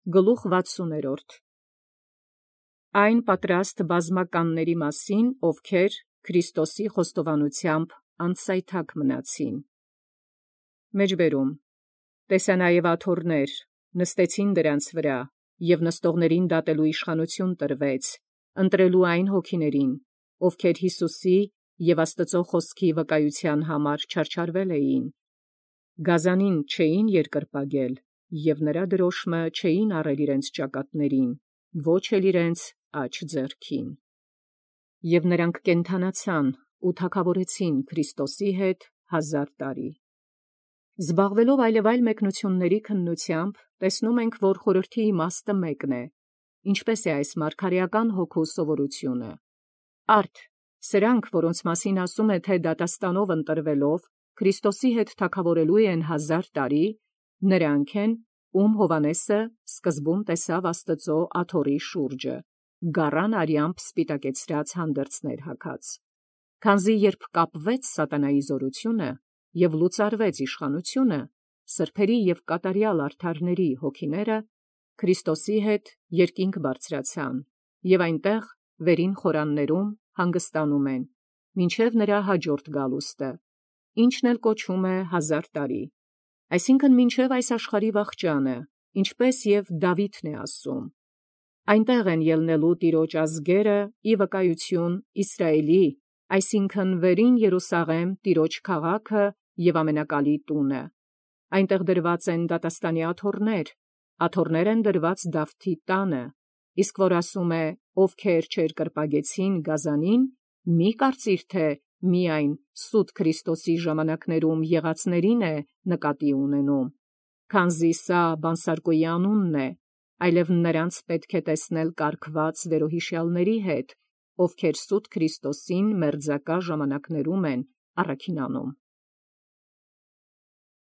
Գլուխ 60-րդ Այն պատրաստ բազմականների մասին, ովքեր Քրիստոսի խոստովանությամբ անցայթակ մնացին։ Մեջբերում տեսա նաև աթոռներ, նստեցին դրանց վրա, և նստողներին դատելու իշխանություն տրվեց, ընտրելու այն հոգիներին, ովքեր Յիսուսի և Աստծո խոսքի վկայության համար չարչարվել էին, գազանին չէին երկրպագել, և նրա դրոշմը չէին առել իրենց ճակատներին, ոչ էլ իրենց աջ ձեռքին։ Եւ նրանք կենդանացան ու թագավորեցին Քրիստոսի հետ 1000 տարի։ Զբաղվելով այլևայլ մեկնությունների քննությամբ, տեսնում ենք, որ խորհրդի իմաստը մեկն է, ինչպես է այս մարգարեական հոգու սովորությունը։ Արդ, սրանք, որոնց մասին ասում է, թե դատաստանով ընտրվելով, Քրիստոսի հետ թագավորելու են 1000 տարի, նրանք են, ում Հովհաննեսը սկզբում տեսավ Աստծո աթոռի շուրջը, գառան արյամբ սպիտակեցրած հանդերձներ հագած։ Քանզի երբ կապվեց սատանայի զորությունը և լուծարվեց իշխանությունը, սրբերի և կատարյալ արդարների հոգիները Քրիստոսի հետ երկինք բարձրացան, և այնտեղ վերին խորաններում հանգստանում են, մինչև նրա հաջորդ գալուստը, ինչն էլ կոչվում է 1000 տարի, այսինքն մինչև այս աշխարհի վախճանը, ինչպես և Դավիթն է ասում. այնտեղ են ելնելու Տիրոջ ազգերը ի վկայություն Իսրայելի, այսինքն վերին Երուսաղեմ Տիրոջ քաղաքը և ամենակալի տունը. այնտեղ դրված են դատաստանի աթոռներ են դրված Դավթի տանը, իսկ որ ասում է, ովքեր չերկրպագեցին գազանին, մի կարծիր, թե միայն սուտ Քրիստոսի ժամանակներում եղածներին է նկատի ունենում, քանզի սա Բանսարկոյի անունն է, այլև նրանց պետք է տեսնել կարգված վերոհիշյալների հետ, ովքեր սուտ Քրիստոսին մերձակա ժամանակներում են առաքինանում։